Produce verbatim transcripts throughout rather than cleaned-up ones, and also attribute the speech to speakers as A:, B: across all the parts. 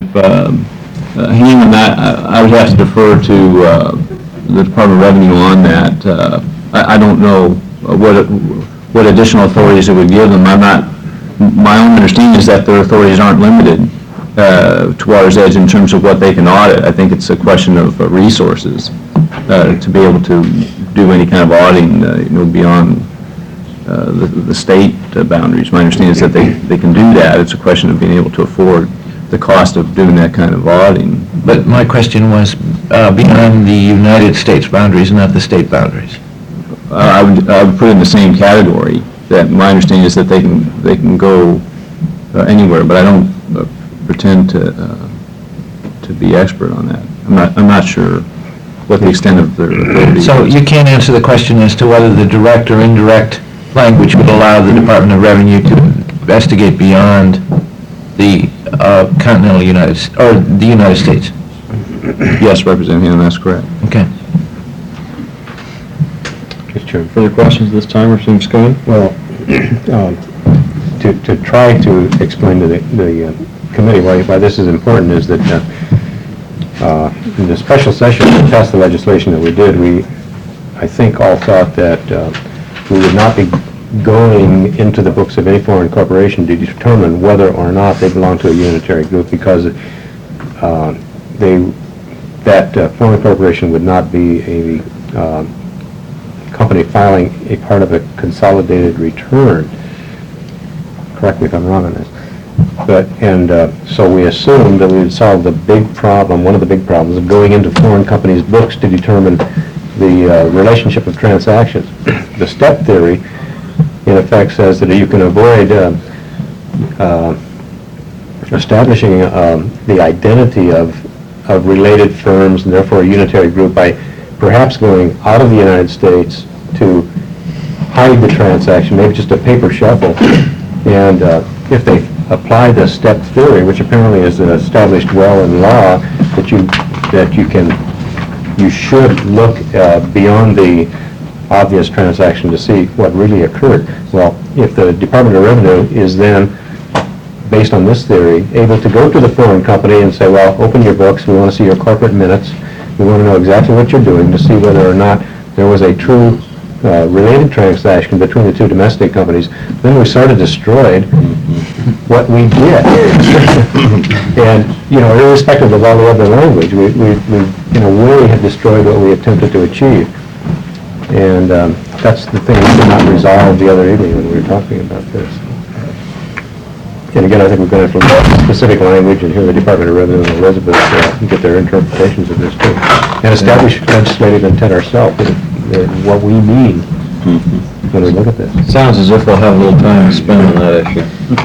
A: um, uh, handling that, I, I would have to defer to uh, the Department of Revenue on that. Uh, I, I don't know what it, what additional authorities it would give them. I'm not. My own understanding is that their authorities aren't limited uh, to Water's Edge in terms of what they can audit. I think it's a question of uh, resources uh, to be able to do any kind of auditing, uh, you know, beyond uh, the, the state uh, boundaries. My understanding is that they, they can do that. It's a question of being able to afford the cost of doing that kind of auditing.
B: But my question was uh, beyond the United States boundaries, not the state boundaries.
A: Uh, I would I would put it in the same category. That my understanding is that they can they can go uh, anywhere, but I don't uh, pretend to uh, to be expert on that. I'm not I'm not sure what the extent of their authority
B: So
A: is.
B: you can't answer the question as to whether the direct or indirect language would allow the Department of Revenue to investigate beyond the uh, continental United S- or the United States.
A: Yes, Representative Hannon, that's correct.
B: Okay.
C: Mister Chairman, further questions this time, Representative Schoen?
D: Well, um, to, to try to explain to the, the uh, committee why, why this is important is that uh, uh, in the special session to pass the legislation that we did, we, I think, all thought that uh, we would not be going into the books of any foreign corporation to determine whether or not they belong to a unitary group, because uh, they, that uh, foreign corporation would not be a uh, company filing a part of a consolidated return. Correct me if I'm wrong on this. But, and uh, so we assumed that we would solve the big problem, one of the big problems of going into foreign companies' books to determine the uh, relationship of transactions. The step theory, in effect, says that you can avoid uh, uh, establishing um, the identity of, of related firms and therefore a unitary group by perhaps going out of the United States to hide the transaction, maybe just a paper shuffle. And uh, if they apply the step theory, which apparently is established well in law, that you that you can you should look uh, beyond the obvious transaction to see what really occurred. Well, if the Department of Revenue is then, based on this theory, able to go to the foreign company and say, well, open your books, we want to see your corporate minutes, we want to know exactly what you're doing to see whether or not there was a true uh, related transaction between the two domestic companies, then we sort of destroyed what we did. And, you know, irrespective of all the other language, we, we, we in a way have destroyed what we attempted to achieve. And um, that's the thing we did not resolve the other evening when we were talking about this. And again, I think we're going to have to look at specific language and hear the Department of Revenue and Elizabeth uh, get their interpretations of this too. And establish legislative intent ourselves, uh, what we mean mm-hmm. when we look at this.
C: Sounds as if we'll have a little time to spend on that issue.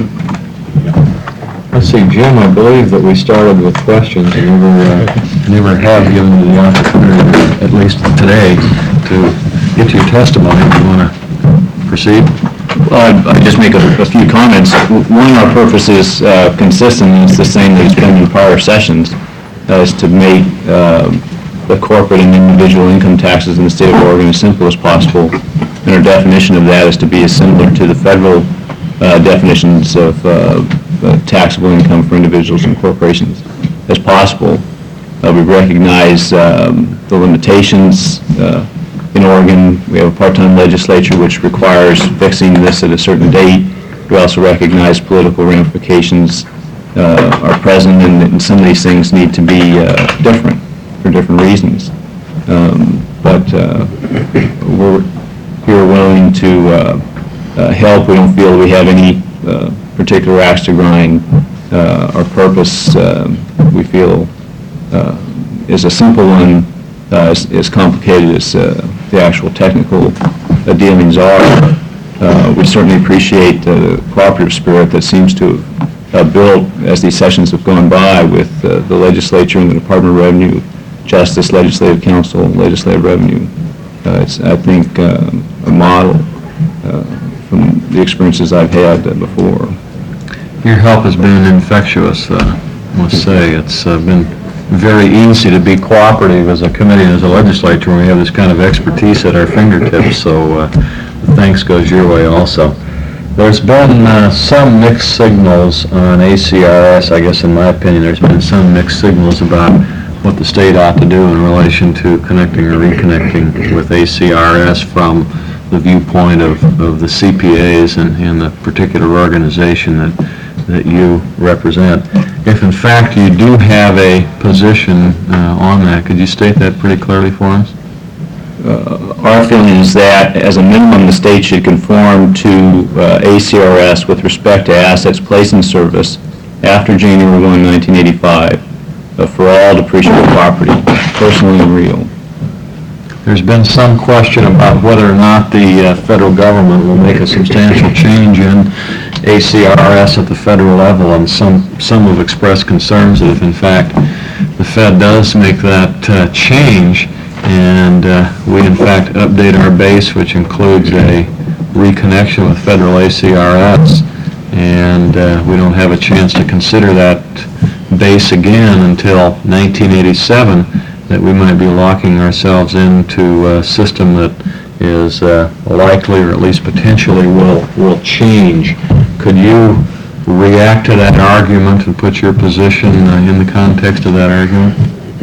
C: Let's see, Jim, I believe that we started with questions and never, uh, never have given you the opportunity, at least today, to get to your testimony. Do you want to proceed?
A: Well, I'd, I'd just make a, a few comments. One of our purposes, uh, consistent, and it's the same that it's been in prior sessions, uh, is to make uh, the corporate and individual income taxes in the state of Oregon as simple as possible. And our definition of that is to be as similar to the federal uh, definitions of uh, uh, taxable income for individuals and corporations as possible. Uh, we recognize um, the limitations uh, in Oregon. We have a part-time legislature which requires fixing this at a certain date. We also recognize political ramifications uh, are present, and, and some of these things need to be uh, different for different reasons. Um, but uh, we're here willing to uh, uh, help. We don't feel we have any uh, particular axe to grind. Uh, our purpose, uh, we feel, uh, is a simple one, uh, as, as complicated as uh, the actual technical uh, dealings are. Uh, we certainly appreciate the cooperative spirit that seems to have uh, built as these sessions have gone by with uh, the legislature and the Department of Revenue, Justice, Legislative Council, Legislative Revenue. Uh, it's, I think, uh, a model uh, from the experiences I've had uh, before.
C: Your help has been infectious, uh, I must say. It's uh, been very easy to be cooperative as a committee and as a legislature when we have this kind of expertise at our fingertips, so uh, the thanks goes your way also. There's been uh, some mixed signals on A C R S, I guess in my opinion, there's been some mixed signals about what the state ought to do in relation to connecting or reconnecting with A C R S from the viewpoint of, of the C P As and, and the particular organization that, that you represent. If in fact you do have a position uh, on that, could you state that pretty clearly for us?
A: Uh, Our feeling is that, as a minimum, the state should conform to uh, A C R S with respect to assets placed in service after January first, nineteen eighty-five, uh, for all depreciable property, personal and real.
C: There's been some question about whether or not the uh, federal government will make a substantial change in A C R S at the federal level, and some, some have expressed concerns that if in fact the Fed does make that uh, change, and uh, we in fact update our base, which includes a reconnection with federal A C R S, and uh, we don't have a chance to consider that base again until nineteen eighty-seven, that we might be locking ourselves into a system that is uh, likely, or at least potentially, will will change. Could you react to that argument and put your position uh, in the context of that argument?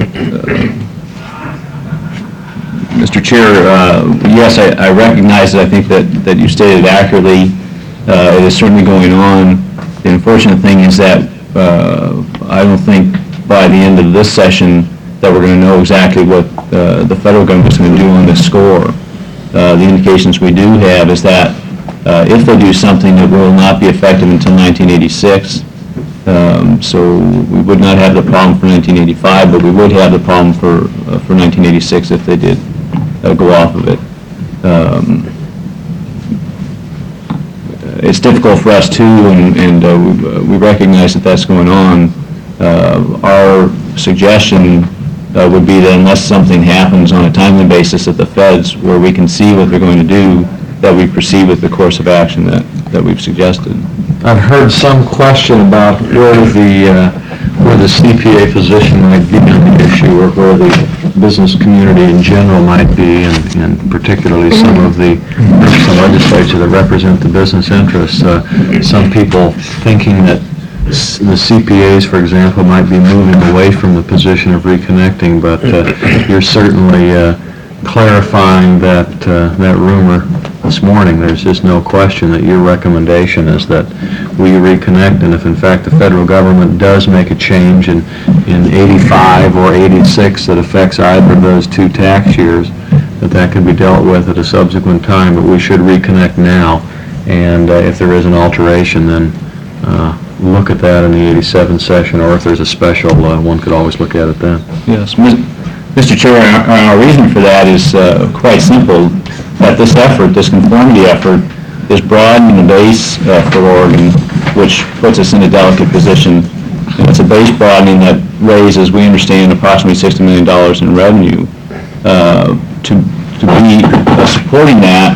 A: Mister Chair, uh, yes, I I recognize it. I think that, that you stated accurately. Uh, It is certainly going on. The unfortunate thing is that uh, I don't think by the end of this session that we're going to know exactly what uh, the federal government's going to do on this score. Uh, The indications we do have is that uh, if they do something, it will not be effective until nineteen eighty-six. Um, So we would not have the problem for nineteen eighty-five, but we would have the problem for uh, for nineteen eighty-six if they did uh, go off of it. Um, It's difficult for us too, and, and uh, we- we recognize that that's going on. Uh, Our suggestion uh, would be that unless something happens on a timely basis at the feds where we can see what they're going to do, that we proceed with the course of action that, that we've suggested.
C: I've heard some question about where the, uh, where the C P A position might be on the issue, or where the business community in general might be, and, and particularly some of the some legislature that represent the business interests. Uh, some people thinking that s- the C P As, for example, might be moving away from the position of reconnecting, but uh, you're certainly uh, clarifying that, uh, that rumor this morning. There's just no question that your recommendation is that we reconnect, and if in fact the federal government does make a change in, in eighty-five or eighty-six that affects either of those two tax years, that that could be dealt with at a subsequent time, but we should reconnect now, and uh, if there is an alteration, then uh, look at that in the eighty-seven session, or if there's a special, uh, one could always look at it then.
A: Yes, Mister Chair, our, our reason for that is uh, quite simple, that this effort, this conformity effort, is broadening the base uh, for Oregon, which puts us in a delicate position. And it's a base broadening that raises, we understand, approximately sixty million dollars in revenue. Uh, to, to be uh, supporting that,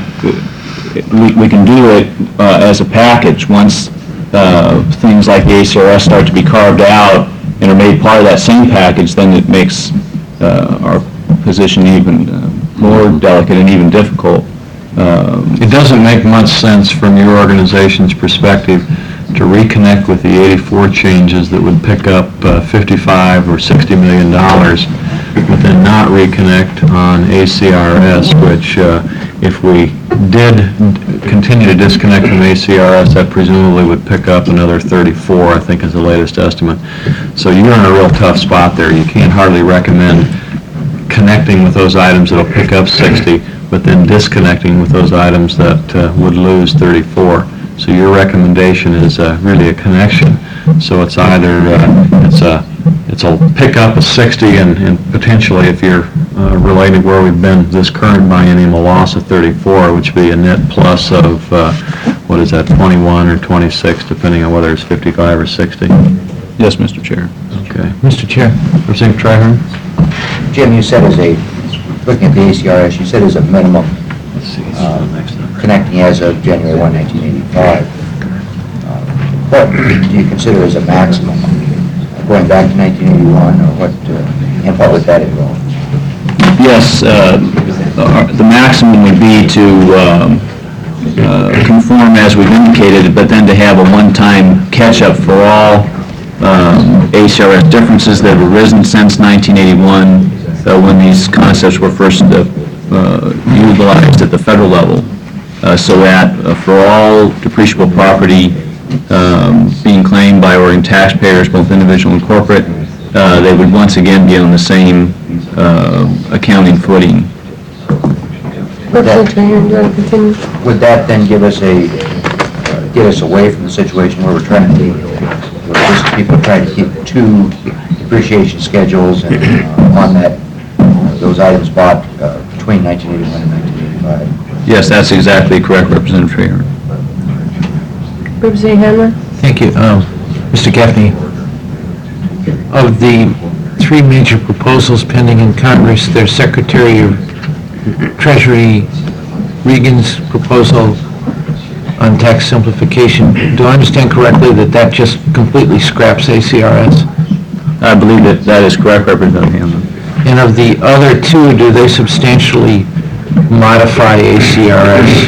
A: we, we can do it uh, as a package. Once uh, things like the A C R S start to be carved out and are made part of that same package, then it makes uh, our position even uh, more delicate and even difficult. Um,
C: It doesn't make much sense from your organization's perspective to reconnect with the eighty-four changes that would pick up uh, fifty-five or sixty million dollars, but then not reconnect on A C R S, which uh, if we did continue to disconnect from A C R S, that presumably would pick up another thirty-four, I think is the latest estimate. So you're in a real tough spot there. You can't hardly recommend connecting with those items that'll pick up sixty, but then disconnecting with those items that uh, would lose thirty-four. So your recommendation is uh, really a connection. So it's either, uh, it's a, it's a pickup of sixty, and, and potentially, if you're uh, relating where we've been this current biennium, a loss of thirty-four, which would be a net plus of, uh, what is that, twenty-one or twenty-six, depending on whether it's fifty-five or sixty.
A: Yes, Mister Chair.
C: Okay.
B: Mister Chair.
C: Representative Trahern?
E: Jim, you said as a, looking at the A C R S, you said as a minimum,
C: Let's see, this is
E: uh,
C: the next number.
E: connecting as of January first, nineteen eighty-five. Uh, What do you consider as a maximum? Going back to nineteen eighty-one, or what, uh, and what would that involve?
A: Yes, uh, our- the maximum would be to um, uh, conform as we've indicated, but then to have a one-time catch-up for all um, A C R S differences that have arisen since nineteen eighty-one, uh, when these concepts were first uh, uh, utilized at the federal level, uh, so that uh, for all depreciable property um, being claimed by Oregon taxpayers, both individual and corporate, uh, they would once again be on the same uh, accounting footing.
F: Representative Trahan, do you want to continue?
E: Would that then give us a, uh, get us away from the situation where we're trying to keep, where just people trying to keep two depreciation schedules and uh, on that, uh, those items bought uh, between nineteen eighty-one and nineteen eighty-five?
A: Yes, that's exactly correct, Representative Trahan.
F: Representative Handler?
B: Thank you. Um, Mister Gaffney, of the three major proposals pending in Congress, there's Secretary of Treasury Regan's proposal on tax simplification. Do I understand correctly that that just completely scraps A C R S?
A: I believe that that is correct, Representative Hanlon.
B: And of the other two, do they substantially modify A C R S?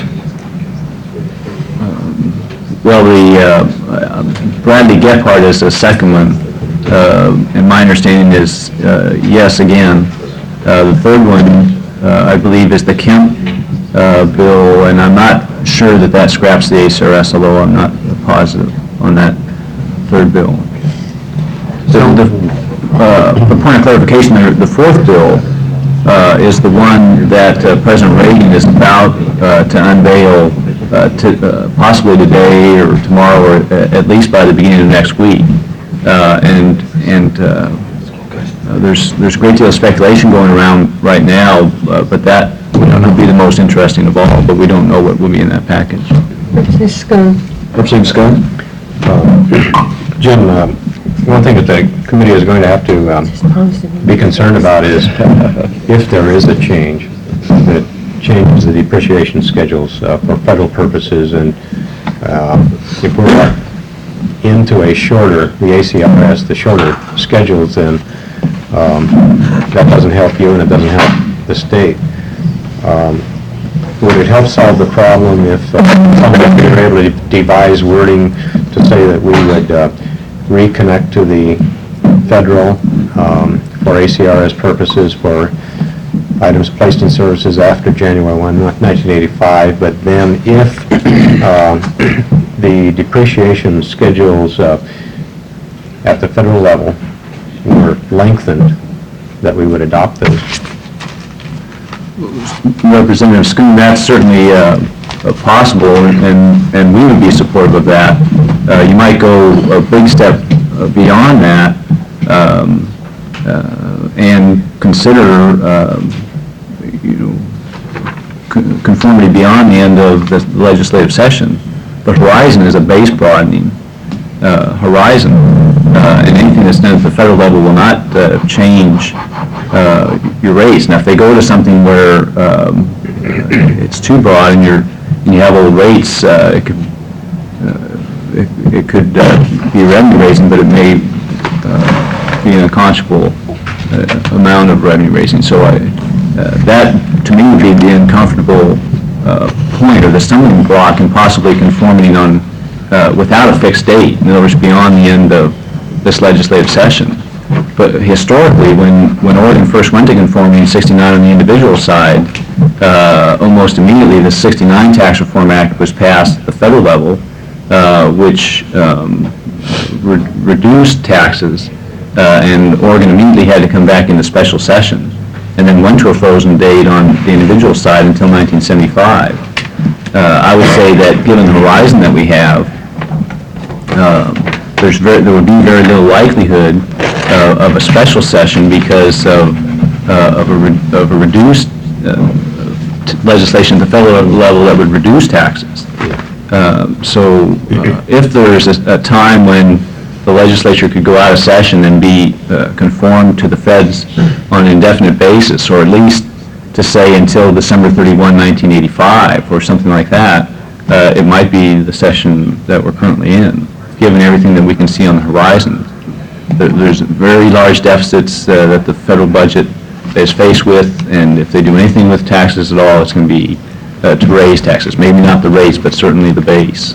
A: Well, the uh, Bradley Gephardt is the second one, uh, and my understanding is, uh, yes, again. Uh, The third one, uh, I believe, is the Kemp uh, bill, and I'm not sure that that scraps the A C R S, although I'm not positive on that third bill. The, the, uh, the point of clarification, the, the fourth bill uh, is the one that uh, President Reagan is about uh, to unveil uh, to, uh, possibly today or tomorrow, or uh, at least by the beginning of next week. Uh, and and uh, uh, there's there's a great deal of speculation going around right now, uh, but that would be the most interesting of all. But we don't know what will be in that package.
F: Representative Scone?
C: Representative Scott?
D: Uh, Jim, um, one thing that the committee is going to have to um,
F: Just promised to
D: be concerned about is if there is a change that changes the depreciation schedules uh, for federal purposes, and uh, if we're into a shorter, the A C R S, the shorter schedules, then um, that doesn't help you and it doesn't help the state. Um, Would it help solve the problem if uh, somebody were able to devise wording to say that we would uh, reconnect to the federal um, for A C R S purposes for items placed in services after January first, nineteen eighty-five, but then if uh, the depreciation schedules uh, at the federal level were lengthened, that we would adopt those?
A: Representative Schoon, that's certainly uh, uh, possible, and, and we would be supportive of that. Uh, you might go a big step uh, beyond that um, uh, and consider, uh, you know, con- conformity beyond the end of the legislative session. But horizon is a base broadening uh, horizon, uh, and anything that's done at the federal level will not uh, change uh, your rates. Now, if they go to something where um, it's too broad and you're and you have old rates, uh, it could uh, it, it could uh, be revenue raising, but it may uh, be an unconscionable uh, amount of revenue raising. So I, uh, that, to me, would be the uncomfortable uh, point, or the stumbling block in possibly conforming on uh, without a fixed date. In other words, beyond the end of this legislative session. But historically, when, when Oregon first went to conformity in sixty-nine on the individual side, uh, almost immediately the sixty-nine Tax Reform Act was passed at the federal level, uh, which um, re- reduced taxes, uh, and Oregon immediately had to come back into special session, and then went to a frozen date on the individual side until nineteen seventy-five. Uh, I would say that given the horizon that we have, um, there's very, there would be very little likelihood uh, of a special session because of, uh, of, a, re- of a reduced uh, t- legislation at the federal level that would reduce taxes. Uh, so uh, if there's a, a time when the legislature could go out of session and be uh, conformed to the feds on an indefinite basis, or at least to say until December thirty-first, nineteen eighty-five, or something like that, uh, it might be the session that we're currently in, given everything that we can see on the horizon. There, there's very large deficits uh, that the federal budget is faced with, and if they do anything with taxes at all, it's going to be uh, to raise taxes. Maybe not the rates, but certainly the base.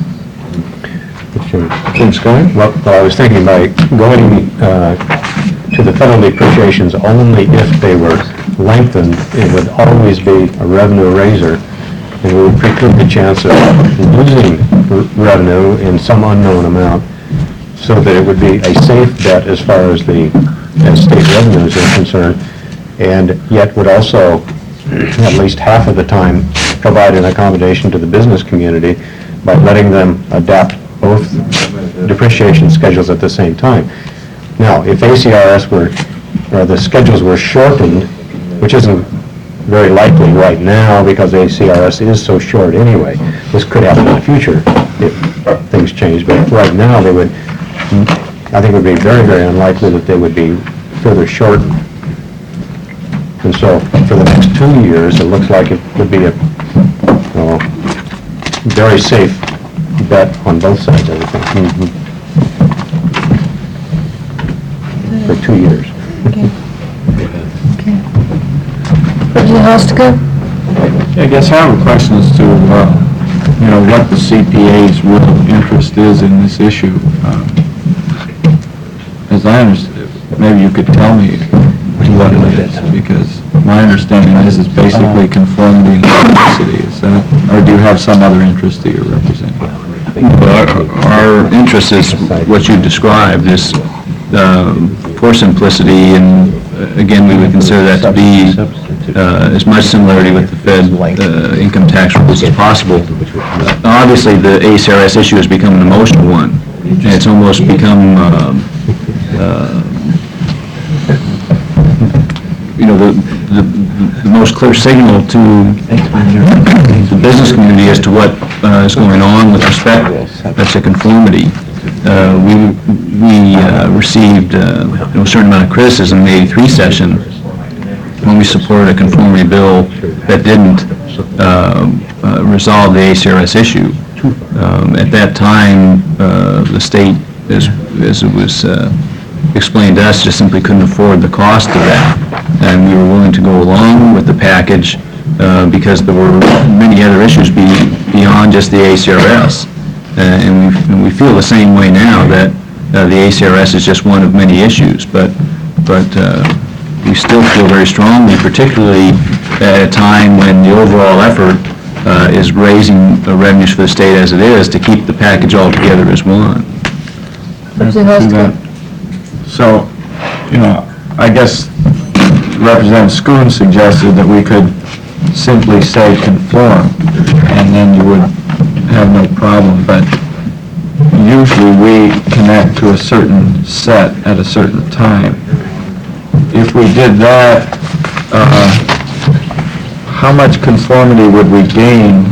C: Jim Scully?
D: Well, well, I was thinking by going uh, to the federal depreciations only if they were lengthened, it would always be a revenue raiser, and we would preclude the chance of losing r- revenue in some unknown amount, so that it would be a safe bet as far as the, as state revenues are concerned, and yet would also, at least half of the time, provide an accommodation to the business community by letting them adapt both depreciation schedules at the same time. Now, if A C R S were, or the schedules were shortened, which isn't very likely right now because A C R S is so short anyway, this could happen in the future if things change, but right now they would, I think it would be very, very unlikely that they would be further shortened. And so, for the next two years, it looks like it would be a, well, very safe bet on both sides, I would think. For two years.
F: Representative Hostiga?
G: I guess I have a question as to, uh, you know, what the C P A's real interest is in this issue. Um, As I understand, maybe you could tell me what it is, because my understanding is it's basically conformity and simplicity. Is that, or do you have some other interest that you're representing?
A: Well, Our our interest is what you described, is um, for simplicity, and uh, again, we would consider that to be uh, as much similarity with the Fed uh, income tax rules as possible. Uh, Obviously, the A C R S issue has become an emotional one, and it's almost become, um, uh, you know, the, the, the most clear signal to the business community as to what uh, is going on with respect to conformity. Uh, we we uh, received uh, you know, a certain amount of criticism in the eighty-three session when we supported a conformity bill that didn't uh, uh, resolve the A C R S issue. Um, at that time, uh, the state, as, as it was uh, explained to us, just simply couldn't afford the cost of that, and we were willing to go along with the package uh, because there were many other issues be, beyond just the A C R S. Uh, and, we, and we feel the same way now, that uh, the A C R S is just one of many issues, but but uh, we still feel very strongly, particularly at a time when the overall effort uh, is raising the revenues for the state as it is, to keep the package all together as one.
F: Representative Hostiga?
G: So, you know, I guess Representative Schoon suggested that we could simply say conform, and then you would have no problem, but usually we connect to a certain set at a certain time. If we did that, uh, how much conformity would we gain,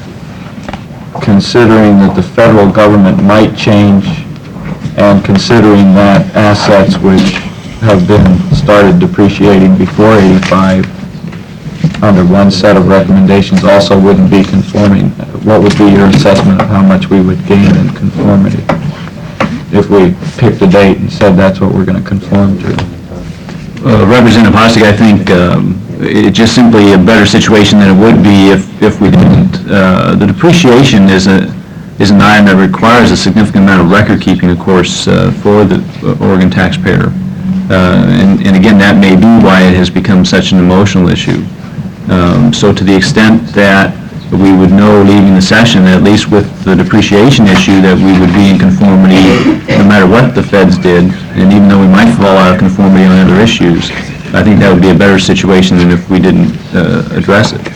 G: considering that the federal government might change, and considering that assets which have been started depreciating before eighty-five under one set of recommendations also wouldn't be conforming? What would be your assessment of how much we would gain in conformity if we picked a date and said that's what we're going to conform to?
A: Uh, Representative Hostig, I think um, it's just simply a better situation than it would be if, if we didn't. Uh, the depreciation is a is an item that requires a significant amount of record keeping, of course, uh, for the Oregon taxpayer. Uh, and, and again, that may be why it has become such an emotional issue. Um, so to the extent that we would know leaving the session, at least with the depreciation issue, that we would be in conformity no matter what the feds did, and even though we might fall out of conformity on other issues, I think that would be a better situation than if we didn't uh, address it.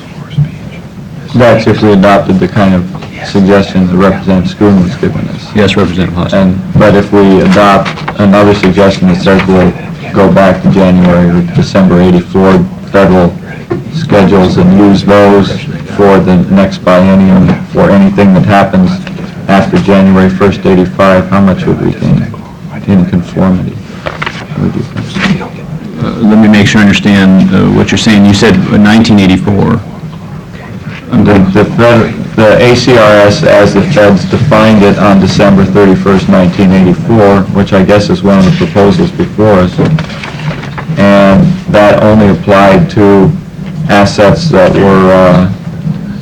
G: That's if we adopted the kind of suggestion that Representative Schoon was giving us.
A: Yes, Representative Hostig.
G: And, but if we adopt another suggestion that says we'll go back to January or December eighty-four federal schedules and use those for the next biennium, for anything that happens after January first, eighty-five, how much would we gain in conformity? Would you think?
A: Uh, let me make sure I understand uh, what you're saying. You said nineteen eighty-four.
G: The, the, fed- the A C R S, as the feds defined it on December thirty-first, nineteen eighty-four, which I guess is one of the proposals before us, and that only applied to assets that were uh,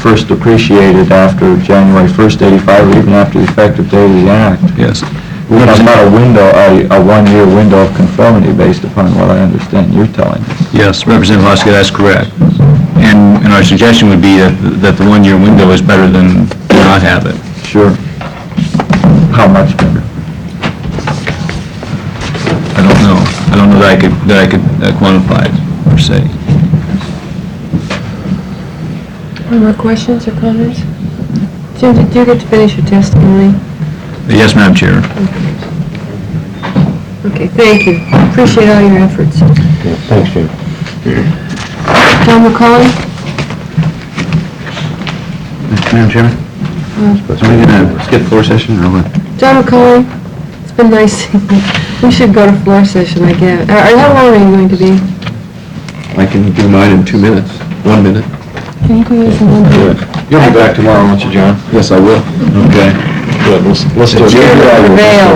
G: first depreciated after January first, eighty-five, or even after the effective date of the act.
A: Yes.
G: We have about a window, a, a one-year window of conformity based upon what I understand you're telling us.
A: Yes, Representative Huska, that's correct. And, and our suggestion would be that, that the one-year window is better than not have it.
G: Sure. How much better?
A: I don't know. I don't know that I could, that I could uh, quantify it, per se.
F: Any more questions or comments? Jim, did you get to finish your testimony?
A: Yes, Madam Chair.
F: Okay, thank you. Appreciate all your efforts.
D: Yeah, Thanks, Jim.
F: John McCollum?
H: Madam Chairman,
F: Uh,
H: are we going to skip floor session or what?
F: John McCollum, it's been nice seeing you. We should go to floor session, I guess. Uh, How long are you going to be?
H: I can do mine in two minutes, one minute.
F: Can you do this in one minute?
C: You'll be back tomorrow, won't you, John?
H: Yes, I will.
C: Okay. Good, let's, let's do it.
F: Prevail.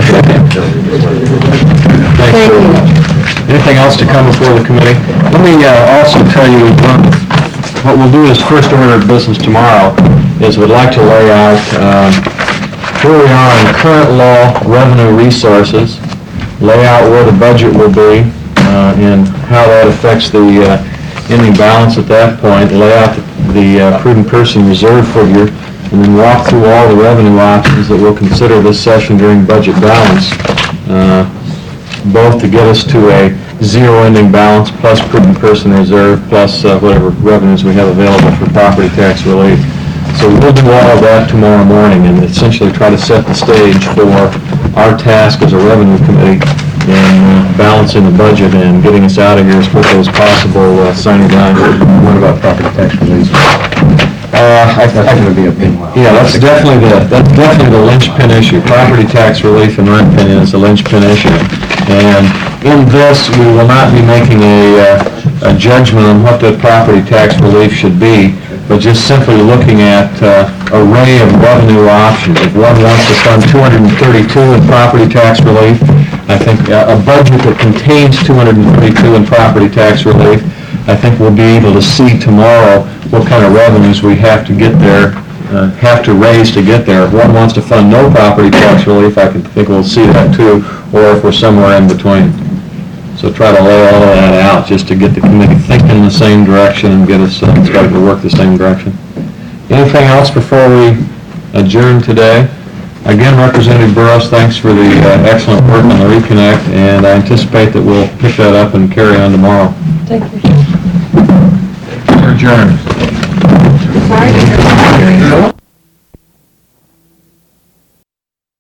F: Thank you.
C: Anything else to come before the committee? Let me uh, also tell you, um, what we'll do is first order of business tomorrow is we'd like to lay out um, where we are in current law revenue resources, lay out where the budget will be, uh, and how that affects the uh, ending balance at that point, lay out the the uh, prudent person reserve figure, and then walk through all the revenue options that we'll consider this session during budget balance, uh, both to get us to a zero ending balance plus prudent person reserve plus uh, whatever revenues we have available for property tax relief. So we'll do all of that tomorrow morning and essentially try to set the stage for our task as a revenue committee in uh, balancing the budget and getting us out of here as quickly as possible, uh, signing down.
D: What about property tax relief?
C: Uh, I,
D: That's going to be a big one.
C: yeah, that's definitely the, that's definitely the linchpin issue. Property tax relief, in my opinion, is the linchpin issue. And in this, we will not be making a, uh, a judgment on what the property tax relief should be, but just simply looking at uh, array of revenue options. If one wants to fund two hundred thirty-two in property tax relief, I think uh, a budget that contains two hundred thirty-two in property tax relief, I think we'll be able to see tomorrow what kind of revenues we have to get there, uh, have to raise to get there. If one wants to fund no property tax relief, I could think we'll see that too, or if we're somewhere in between. So try to lay all of that out just to get the committee thinking in the same direction and get us uh, starting to work the same direction. Anything else before we adjourn today? Again, Representative Burrows, thanks for the uh, excellent work on the reconnect, and I anticipate that we'll pick that up and carry on tomorrow.
F: Thank you.
C: Adjourned.
F: Sorry.